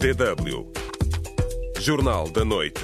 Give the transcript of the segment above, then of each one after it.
DW Jornal da Noite.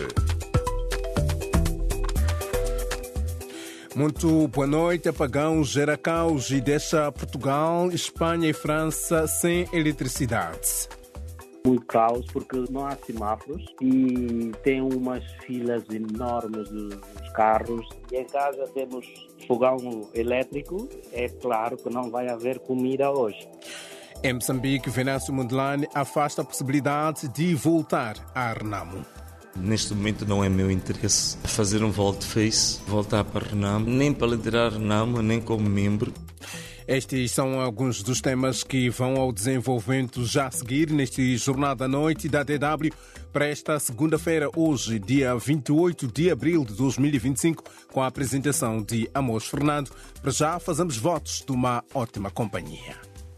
Muito boa noite. Apagão gera caos e deixa Portugal, Espanha e França sem eletricidade. Muito caos porque não há semáforos e tem umas filas enormes dos carros. E em casa temos fogão elétrico. É claro que não vai haver comida hoje. Em Moçambique, Venâncio Mondlane afasta a possibilidade de voltar à Renamo. Neste momento não é meu interesse fazer um volte-face, voltar para a Renamo, nem para liderar a Renamo, nem como membro. Estes são alguns dos temas que vão ao desenvolvimento já a seguir neste Jornal da Noite da DW para esta segunda-feira, hoje, dia 28 de abril de 2025, com a apresentação de Amos Fernando. Para já, fazemos votos de uma ótima companhia.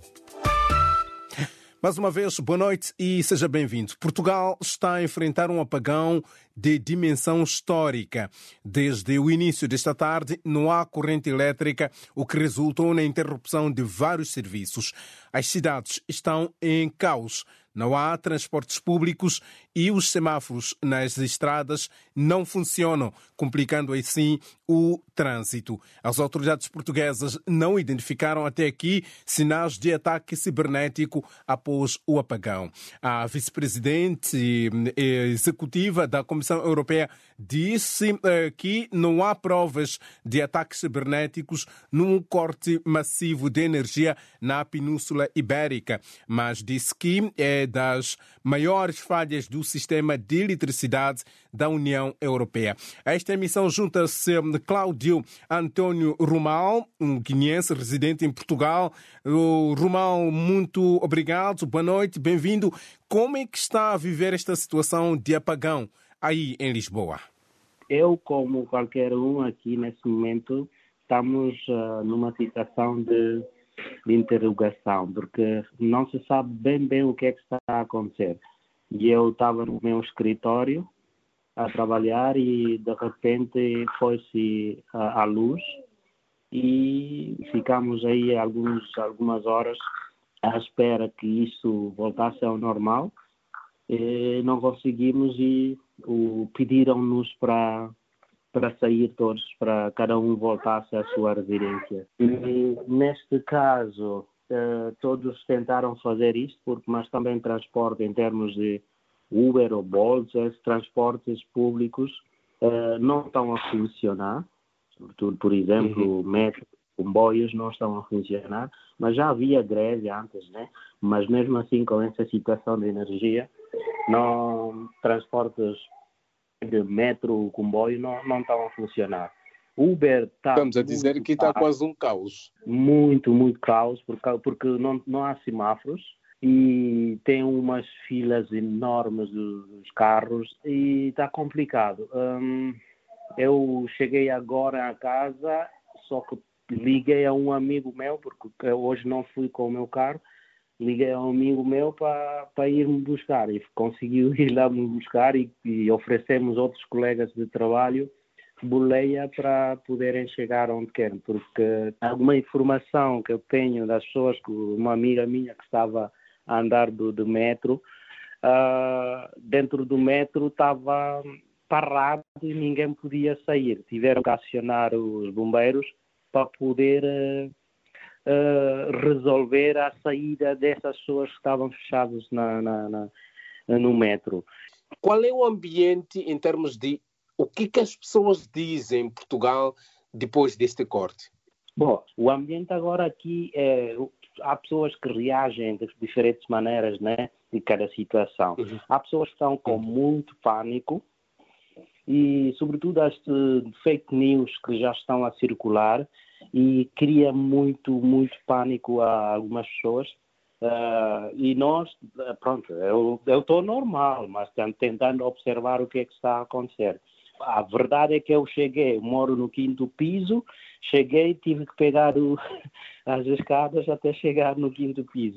Mais uma vez, boa noite e seja bem-vindo. Portugal está a enfrentar um apagão de dimensão histórica. Desde o início desta tarde, não há corrente elétrica, o que resultou na interrupção de vários serviços. As cidades estão em caos. Não há transportes públicos e os semáforos nas estradas não funcionam, complicando assim o trânsito. As autoridades portuguesas não identificaram até aqui sinais de ataque cibernético após o apagão. A vice-presidente executiva da Comissão Europeia disse que não há provas de ataques cibernéticos num corte massivo de energia na Península Ibérica, mas disse que é das maiores falhas do sistema de eletricidade da União Europeia. A esta emissão junta-se Cláudio Antônio Rumal, um guineense residente em Portugal. Rumal, muito obrigado, boa noite, bem-vindo. Como é que está a viver esta situação de apagão aí em Lisboa? Eu, como qualquer um aqui nesse momento, estamos numa situação de interrogação, porque não se sabe bem o que é que está a acontecer. E eu estava no meu escritório a trabalhar e de repente foi-se a luz e ficamos aí algumas horas à espera que isso voltasse ao normal. Não conseguimos e pediram-nos para sair todos, para cada um voltasse à sua residência. E neste caso, todos tentaram fazer isto, mas também transporte em termos de Uber ou Bolt, esses transportes públicos não estão a funcionar. Sobretudo, por exemplo, metro, comboios não estão a funcionar, mas já havia greve antes, né? Mas mesmo assim, com essa situação de energia, transportes de metro, comboio não estão a funcionar. Uber está... Estamos a dizer que está quase um caos. Muito caos, porque não há semáforos e tem umas filas enormes dos carros e está complicado. Eu cheguei agora a casa, só que liguei a um amigo meu, porque hoje não fui com o meu carro, liguei a um amigo meu para ir-me buscar e conseguiu ir lá me buscar e oferecemos outros colegas de trabalho boleia para poderem chegar onde querem, porque alguma informação que eu tenho das pessoas, uma amiga minha que estava a andar de metro, dentro do metro estava parado e ninguém podia sair. Tiveram que acionar os bombeiros para poder resolver a saída dessas pessoas que estavam fechadas no metro. Qual é o ambiente em termos de o que as pessoas dizem em Portugal depois deste corte? Bom, o ambiente agora aqui há pessoas que reagem de diferentes maneiras, né, de cada situação. Uhum. Há pessoas que estão com muito pânico e, sobretudo, as fake news que já estão a circular e cria muito pânico a algumas pessoas. E nós, pronto, eu estou normal, mas tentando observar o que é que está a acontecer. A verdade é que eu moro no 5º piso, tive que pegar as escadas até chegar no 5º piso.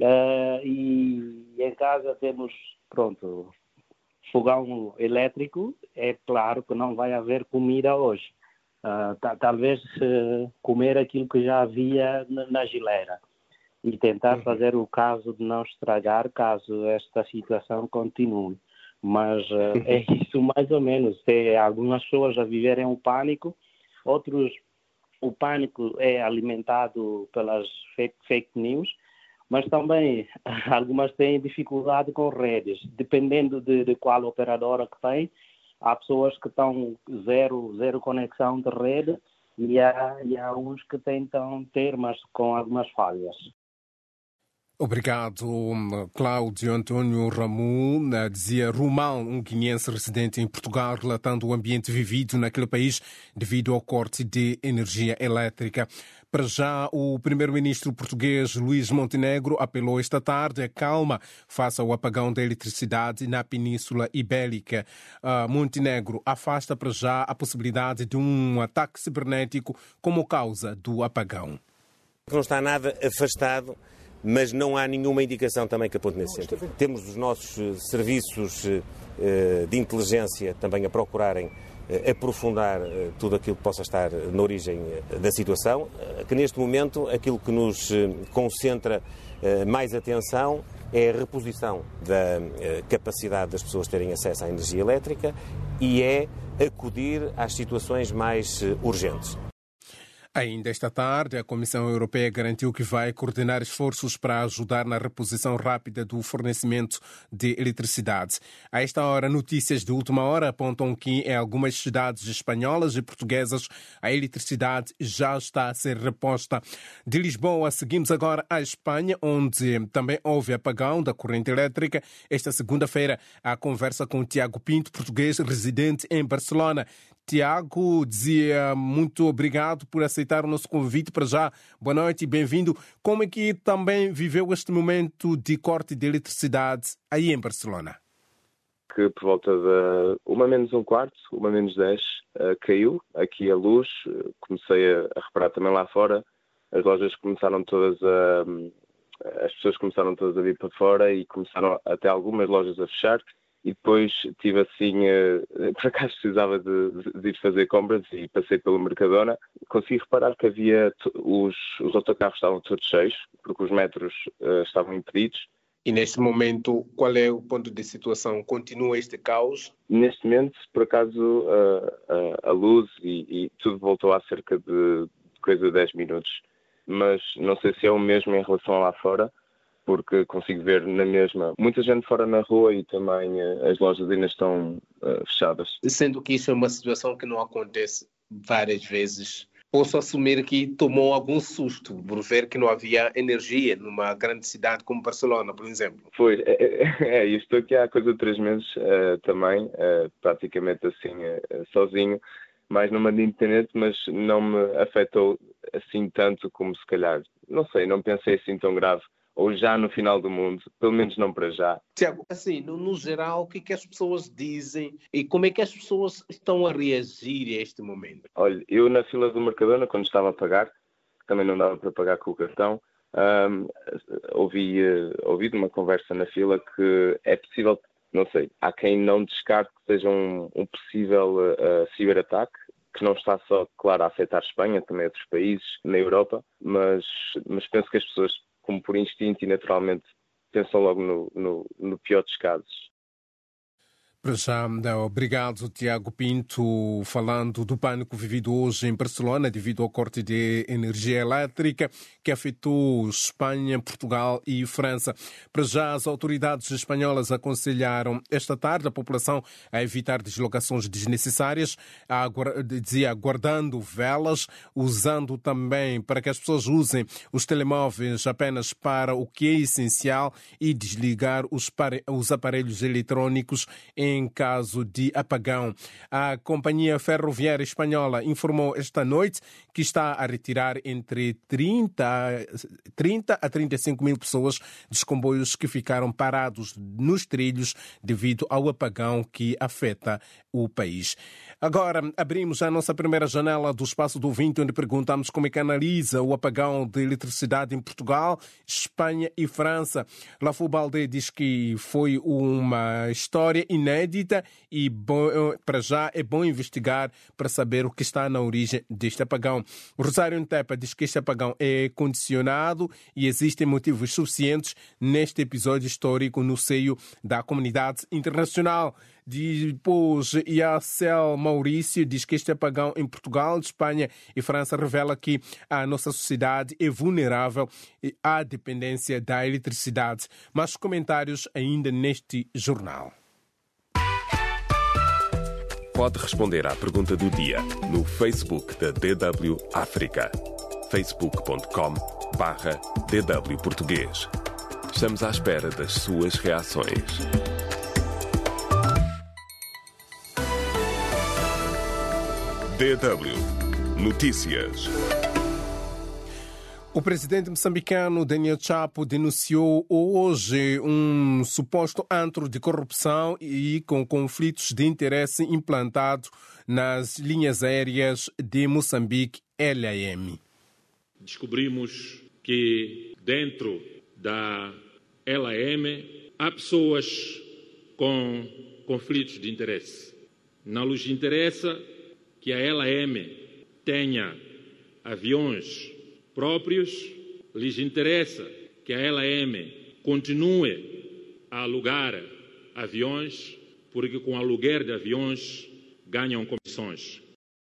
E em casa temos, pronto, fogão elétrico. É claro que não vai haver comida hoje. Talvez comer aquilo que já havia na geleira. e tentar fazer o caso de não estragar caso esta situação continue. Mas é isso mais ou menos. Tem algumas pessoas a viverem o pânico, outros o pânico é alimentado pelas fake news, mas também algumas têm dificuldade com redes. Dependendo de qual operadora que tem, há pessoas que estão zero conexão de rede e há uns que tentam ter, mas com algumas falhas. Obrigado, Cláudio Antônio Ramu. Dizia Romão, um guineense residente em Portugal, relatando o ambiente vivido naquele país devido ao corte de energia elétrica. Para já, o primeiro-ministro português Luís Montenegro apelou esta tarde a calma face ao apagão da eletricidade na Península Ibérica. Montenegro afasta para já a possibilidade de um ataque cibernético como causa do apagão. Não está nada afastado, mas não há nenhuma indicação também que aponte nesse sentido. Temos os nossos serviços de inteligência também a procurarem aprofundar tudo aquilo que possa estar na origem da situação, que neste momento aquilo que nos concentra mais atenção é a reposição da capacidade das pessoas terem acesso à energia elétrica e é acudir às situações mais urgentes. Ainda esta tarde, a Comissão Europeia garantiu que vai coordenar esforços para ajudar na reposição rápida do fornecimento de eletricidade. A esta hora, notícias de última hora apontam que em algumas cidades espanholas e portuguesas a eletricidade já está a ser reposta. De Lisboa, seguimos agora à Espanha, onde também houve apagão da corrente elétrica. Esta segunda-feira, a conversa com o Tiago Pinto, português residente em Barcelona. Tiago, dizia muito obrigado por aceitar o nosso convite. Para já, boa noite e bem-vindo. Como é que também viveu este momento de corte de eletricidade aí em Barcelona? Que por volta de 1:45, 1:10, caiu aqui a luz. Comecei a reparar também lá fora. As lojas começaram todas as pessoas começaram todas a vir para fora e começaram até algumas lojas a fechar. E depois tive assim, por acaso precisava de ir fazer compras e passei pelo Mercadona. Consegui reparar que havia os autocarros estavam todos cheios, porque os metros estavam impedidos. E neste momento, qual é o ponto de situação? Continua este caos? Neste momento, por acaso, a luz e tudo voltou há cerca de coisa de 10 minutos. Mas não sei se é o mesmo em relação a lá fora, porque consigo ver na mesma muita gente fora na rua e também as lojas ainda estão fechadas. Sendo que isso é uma situação que não acontece várias vezes, posso assumir que tomou algum susto por ver que não havia energia numa grande cidade como Barcelona, por exemplo. Foi, eu estou aqui há coisa de 3 meses também, praticamente assim, sozinho, mais numa de internet, mas não me afetou assim tanto como se calhar. Não sei, não pensei assim tão grave. Ou já no final do mundo, pelo menos não para já. Tiago, assim, no geral, o que as pessoas dizem e como é que as pessoas estão a reagir a este momento? Olha, eu na fila do Mercadona, quando estava a pagar, também não dava para pagar com o cartão, ouvi de uma conversa na fila que é possível, não sei, há quem não descarte que seja um possível ciberataque, que não está só, claro, a afetar a Espanha, também outros países na Europa, mas penso que as pessoas, como por instinto e naturalmente, pensam logo no pior dos casos. Para já, obrigado, Tiago Pinto, falando do pânico vivido hoje em Barcelona devido ao corte de energia elétrica que afetou Espanha, Portugal e França. Para já, as autoridades espanholas aconselharam esta tarde a população a evitar deslocações desnecessárias, guardando velas, usando também para que as pessoas usem os telemóveis apenas para o que é essencial e desligar os aparelhos eletrónicos em caso de apagão. A Companhia Ferroviária Espanhola informou esta noite que está a retirar entre 30 a 35 mil pessoas dos comboios que ficaram parados nos trilhos devido ao apagão que afeta o país. Agora, abrimos a nossa primeira janela do Espaço do Ouvinte, onde perguntamos como é que analisa o apagão de eletricidade em Portugal, Espanha e França. Lafou Baldé diz que foi uma história inédita inédita e para já é bom investigar para saber o que está na origem deste apagão. O Rosário Ntepa diz que este apagão é condicionado e existem motivos suficientes neste episódio histórico no seio da comunidade internacional. Depois, Yacel Maurício diz que este apagão em Portugal, Espanha e França revela que a nossa sociedade é vulnerável à dependência da eletricidade. Mais comentários ainda neste jornal. Pode responder à pergunta do dia no Facebook da DW África. facebook.com/DW Português. Estamos à espera das suas reações. DW Notícias. O presidente moçambicano Daniel Chapo denunciou hoje um suposto antro de corrupção e com conflitos de interesse implantado nas linhas aéreas de Moçambique, LAM. Descobrimos que dentro da LAM há pessoas com conflitos de interesse. Não lhes interessa que a LAM tenha aviões próprios, lhes interessa que a LAM continue a alugar aviões, porque com o aluguer de aviões ganham comissões.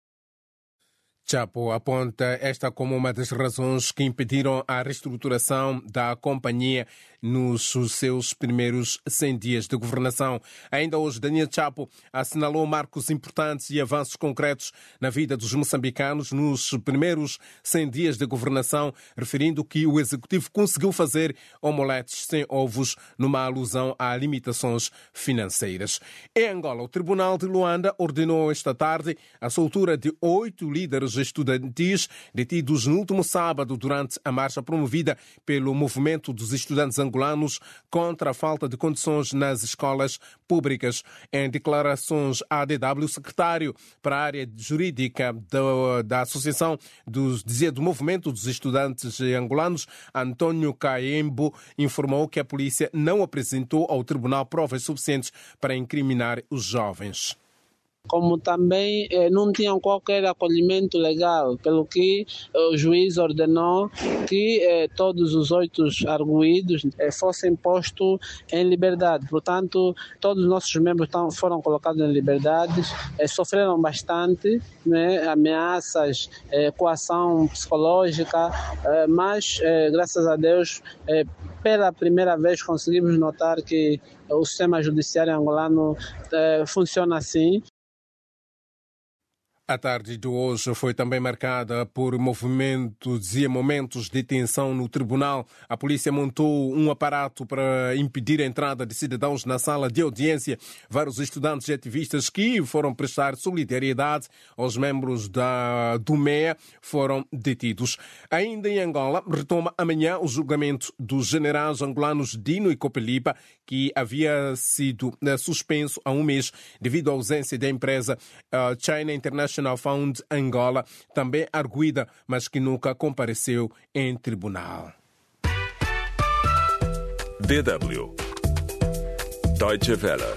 Chapo aponta esta como uma das razões que impediram a reestruturação da companhia nos seus primeiros 100 dias de governação. Ainda hoje, Daniel Chapo assinalou marcos importantes e avanços concretos na vida dos moçambicanos nos primeiros 100 dias de governação, referindo que o executivo conseguiu fazer omeletes sem ovos, numa alusão a limitações financeiras. Em Angola, o Tribunal de Luanda ordenou esta tarde a soltura de 8 líderes estudantis detidos no último sábado durante a marcha promovida pelo Movimento dos Estudantes Angolanos contra a falta de condições nas escolas públicas. Em declarações à DW, o secretário para a área jurídica da Associação do Movimento dos Estudantes Angolanos, Antônio Caembo, informou que a polícia não apresentou ao tribunal provas suficientes para incriminar os jovens. Como também não tinham qualquer acolhimento legal, pelo que o juiz ordenou que todos os 8 arguidos fossem postos em liberdade. Portanto, todos os nossos membros foram colocados em liberdade, sofreram bastante, né, ameaças, coação psicológica, mas, graças a Deus, pela primeira vez conseguimos notar que o sistema judiciário angolano funciona assim. A tarde de hoje foi também marcada por movimentos e momentos de tensão no tribunal. A polícia montou um aparato para impedir a entrada de cidadãos na sala de audiência. Vários estudantes e ativistas que foram prestar solidariedade aos membros do MEA foram detidos. Ainda em Angola, retoma amanhã o julgamento dos generais angolanos Dino e Copelipa, que havia sido suspenso há um mês devido à ausência da empresa China International Fund Angola, também arguida, mas que nunca compareceu em tribunal. DW Deutsche Welle.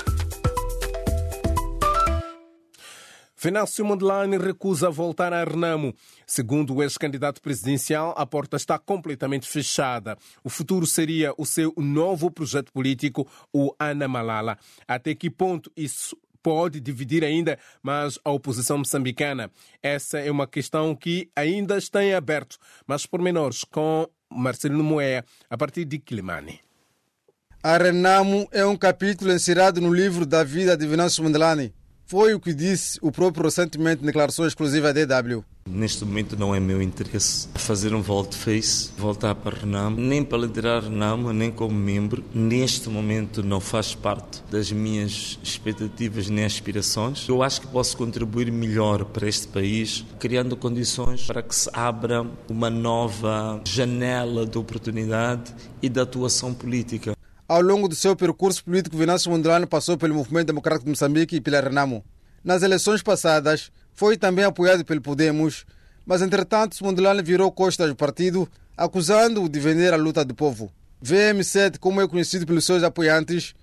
Venâncio Mondlane recusa voltar a Renamo. Segundo o ex-candidato presidencial, a porta está completamente fechada. O futuro seria o seu novo projeto político, o Ana Malala. Até que ponto isso pode dividir ainda mais a oposição moçambicana? Essa é uma questão que ainda está em aberto. Mas pormenores com Marcelino Moea, a partir de Quilimane. A Renamo é um capítulo inserido no livro da vida de Venâncio Mondlane. Foi o que disse o próprio recentemente em declaração exclusiva à DW. Neste momento não é meu interesse fazer um volte-face, voltar para a Renamo, nem para liderar a Renamo, nem como membro. Neste momento não faz parte das minhas expectativas nem aspirações. Eu acho que posso contribuir melhor para este país, criando condições para que se abra uma nova janela de oportunidade e de atuação política. Ao longo do seu percurso político, Venâncio Mondlane passou pelo Movimento Democrático de Moçambique e pela Renamo. Nas eleições passadas, foi também apoiado pelo Podemos, mas entretanto Mondlane virou costas do partido, acusando-o de vender a luta do povo. VM7, como é conhecido pelos seus apoiantes,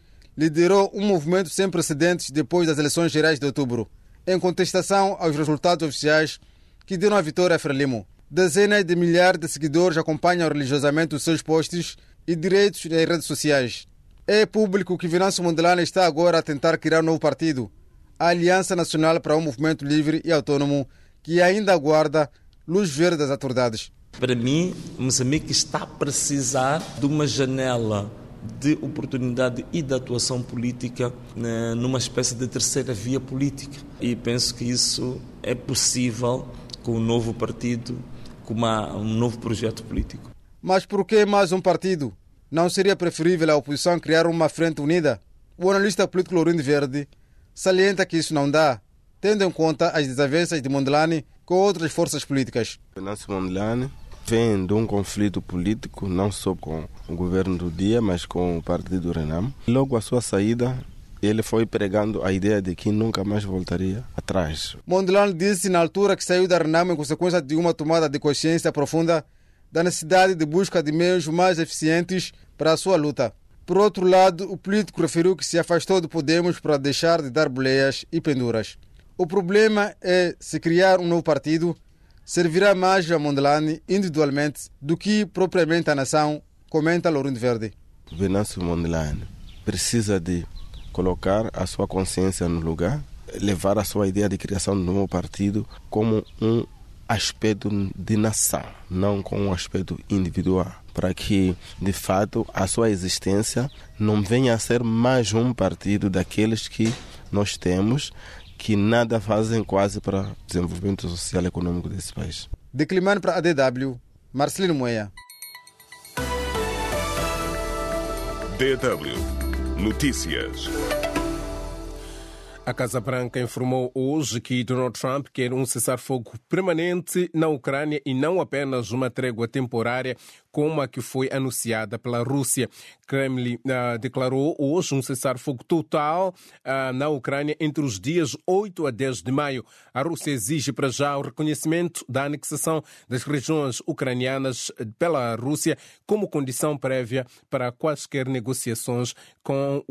liderou um movimento sem precedentes depois das eleições gerais de outubro, em contestação aos resultados oficiais que deram a vitória a Frelimo. Dezenas de milhares de seguidores acompanham religiosamente os seus posts e direitos nas redes sociais. É público que Venâncio Mondlane está agora a tentar criar um novo partido, a Aliança Nacional para um Movimento Livre e Autônomo, que ainda aguarda luz verde das autoridades. Para mim, Moçambique está a precisar de uma janela de oportunidade e de atuação política numa espécie de terceira via política. E penso que isso é possível com um novo partido, com um novo projeto político. Mas por que mais um partido? Não seria preferível a oposição criar uma frente unida? O analista político Lourinho Verde salienta que isso não dá, tendo em conta as desavenças de Mondlane com outras forças políticas. Venâncio Mondlane vem de um conflito político, não só com o governo do dia, mas com o partido Renamo. Logo à sua saída, ele foi pregando a ideia de que nunca mais voltaria atrás. Mondlane disse na altura que saiu da Renamo em consequência de uma tomada de consciência profunda da necessidade de busca de meios mais eficientes para a sua luta. Por outro lado, o político referiu que se afastou do Podemos para deixar de dar boleias e penduras. O problema é se criar um novo partido servirá mais a Mondlane individualmente do que propriamente a nação, comenta Lourinho Verde. Venâncio Mondlane precisa de colocar a sua consciência no lugar, levar a sua ideia de criação de um novo partido como um aspecto de nação, não com um aspecto individual, para que, de fato, a sua existência não venha a ser mais um partido daqueles que nós temos, que nada fazem quase para o desenvolvimento social e econômico desse país. De Climane para a DW, Marcelino Moeia. DW Notícias. A Casa Branca informou hoje que Donald Trump quer um cessar-fogo permanente na Ucrânia e não apenas uma trégua temporária como a que foi anunciada pela Rússia. Kremlin declarou hoje um cessar-fogo total na Ucrânia entre os dias 8 a 10 de maio. A Rússia exige para já o reconhecimento da anexação das regiões ucranianas pela Rússia como condição prévia para quaisquer negociações com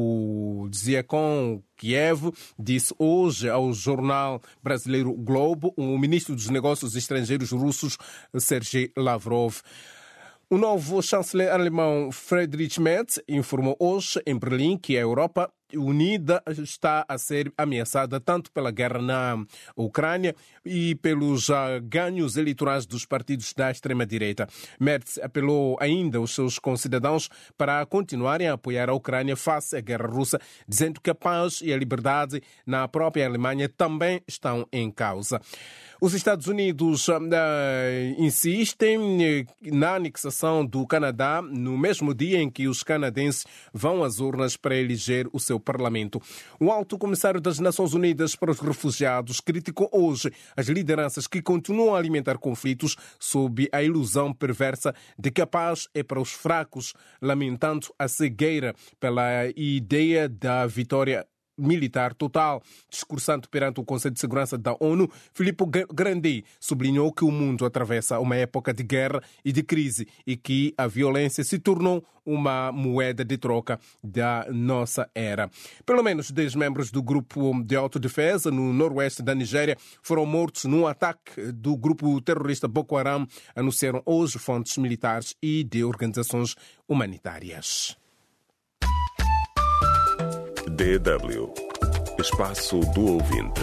Kiev, disse hoje ao jornal brasileiro Globo o ministro dos Negócios Estrangeiros russos, Sergei Lavrov. O novo chanceler alemão Friedrich Merz informou hoje em Berlim que a Europa unida está a ser ameaçada tanto pela guerra na Ucrânia e pelos ganhos eleitorais dos partidos da extrema-direita. Merz apelou ainda aos seus concidadãos para continuarem a apoiar a Ucrânia face à guerra russa, dizendo que a paz e a liberdade na própria Alemanha também estão em causa. Os Estados Unidos insistem na anexação do Canadá no mesmo dia em que os canadenses vão às urnas para eleger o seu parlamento. O alto comissário das Nações Unidas para os Refugiados criticou hoje as lideranças que continuam a alimentar conflitos sob a ilusão perversa de que a paz é para os fracos, lamentando a cegueira pela ideia da vitória militar total. Discursando perante o Conselho de Segurança da ONU, Filippo Grandi sublinhou que o mundo atravessa uma época de guerra e de crise e que a violência se tornou uma moeda de troca da nossa era. Pelo menos 10 membros do grupo de autodefesa no noroeste da Nigéria foram mortos num ataque do grupo terrorista Boko Haram, anunciaram hoje fontes militares e de organizações humanitárias. DW Espaço do Ouvinte.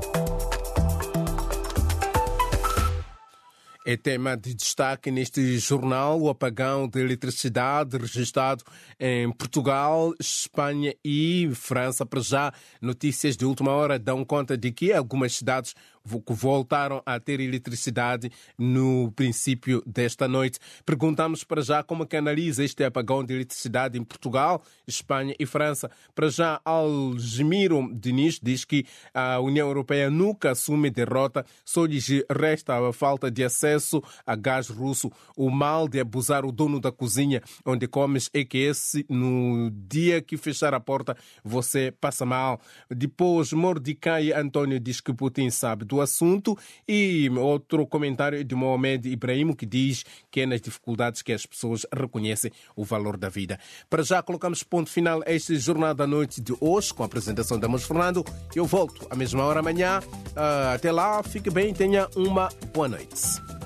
É tema de destaque neste jornal o apagão de eletricidade registrado em Portugal, Espanha e França. Para já, notícias de última hora dão conta de que algumas cidades voltaram a ter eletricidade no princípio desta noite. Perguntamos para já como que analisa este apagão de eletricidade em Portugal, Espanha e França. Para já, Algemiro Diniz diz que a União Europeia nunca assume derrota, só lhes resta a falta de acesso a gás russo. O mal de abusar o dono da cozinha onde comes é que esse, no dia que fechar a porta, você passa mal. Depois, Mordecai António diz que Putin sabe do do assunto. E outro comentário de Mohamed Ibrahim, que diz que é nas dificuldades que as pessoas reconhecem o valor da vida. Para já colocamos ponto final a este Jornal da Noite de hoje, com a apresentação da Amos Fernando. Eu volto à mesma hora amanhã. Até lá, fique bem e tenha uma boa noite.